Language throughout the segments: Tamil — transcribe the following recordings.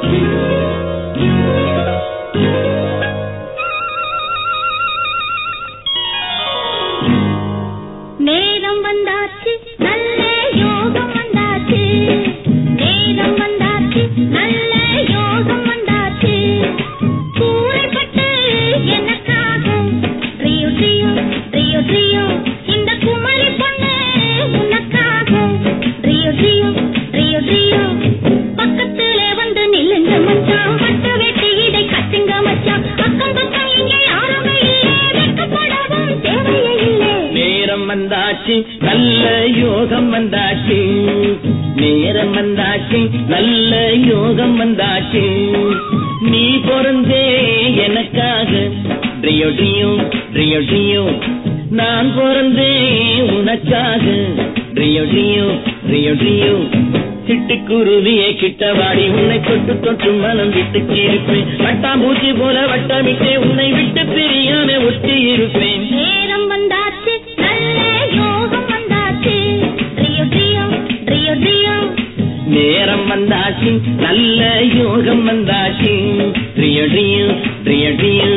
நேரம் வந்தாச்சு நல்ல யோகம் வந்தாச்சு, நேரம் வந்தாச்சு நல்ல யோகம் வந்தாச்சு. கூரைப்பட்டு எனக்காக ரியோ ரியோ ரியோ ரியோ, இந்த குமரி பொண்ணு உனக்காக ரியோ ரியோ ரியோ ரியோ. பக்கத்துல வந்து நில்லுங்க மச்சான், பட்டு வெட்டி இடை கட்டுங்க மச்சான். அக்கம் பக்கம் இங்க யாருமே இல்லை, வெட்கப்படவும் தேவையே இல்லை. நேரம் வந்தாச்சு நல்ல யோகம் வந்தாச்சு, நேரம் வந்தாச்சு நல்ல யோகம் வந்தாச்சு. நீ பிறந்தே எனக்காக ரியோ ரியோ ரியோ ரியோ, நான் பிறந்தே உனக்காக ரியோ ரியோ ரியோ ரியோ. சிட்டுக்குருவியே கிட்டவாடி உன்னை தொட்டு தொட்டு மனம் விட்டு இருப்பேன், வட்டாம்பூச்சி போல வட்டமிட்டே உன்னை விட்டு பிரியாம ஒட்டி இருப்பேன். நேரம் வந்தாச்சு நல்ல யோகம் வந்தாச்சு, ரியோ ரியோ ரியோ ரியோ. நேரம் வந்தாச்சு நல்ல யோகம் வந்தாச்சு, ரியோ ரியோ ரியோ ரியோ.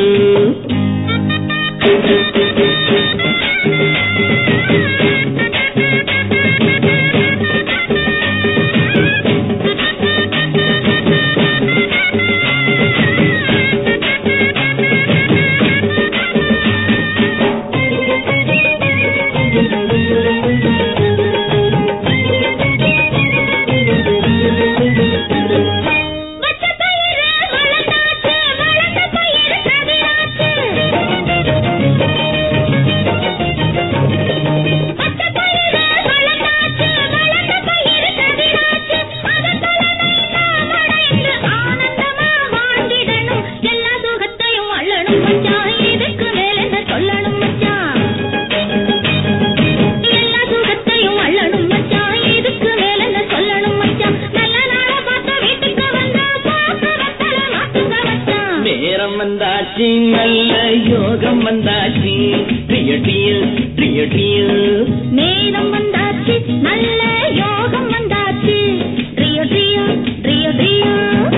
நேரம் வந்தாச்சு நல்ல யோகம் வந்தாச்சு, ரியோ ரியோ ரியோ ரியோ. நேரம் வந்தாச்சு நல்ல யோகம் வந்தாச்சு, ரியோ ரியோ ரியோ ரியோ.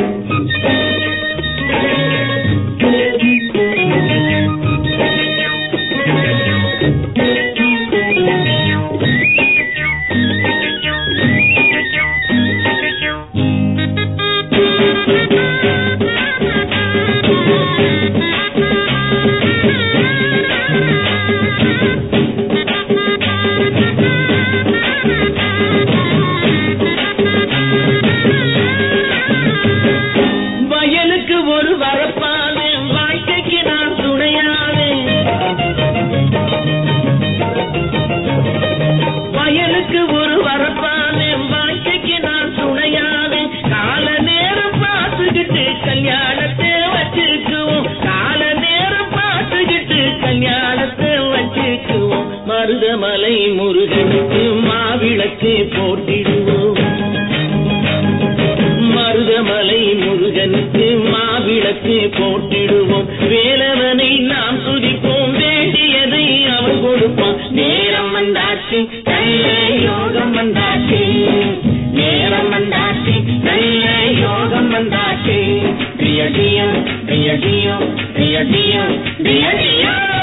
வயலுக்கு ஒரு வரப்பாவே வாழ்க்கைக்கு நான் துணையாவே, வயலுக்கு ஒரு வரப்பாவே வாழ்க்கைக்கு நான் துணையாவே. கால நேரம் பார்த்துக்கிட்டு கல்யாணத்தை வச்சுக்குவோம், கால நேரம் பார்த்துக்கிட்டு கல்யாணத்தை வச்சுக்குவோம். மருதமலை முருகனுக்கு மாவிளக்கு போட்டிடுவோம், மருதமலை முருகனுக்கு மாவிளக்கு போட்டிடுவோம். வேலவனை நாம் துதிப்போம், வேண்டியதை அவன் கொடுப்பான். நேரம் வந்தாச்சு நல்ல யோகம் வந்தாச்சு, நேரம் வந்தாச்சு நல்ல யோகம் வந்தாச்சு, ரியோ ரியோ ரியோ ரியோ ரியோ ரியோ ரியோ.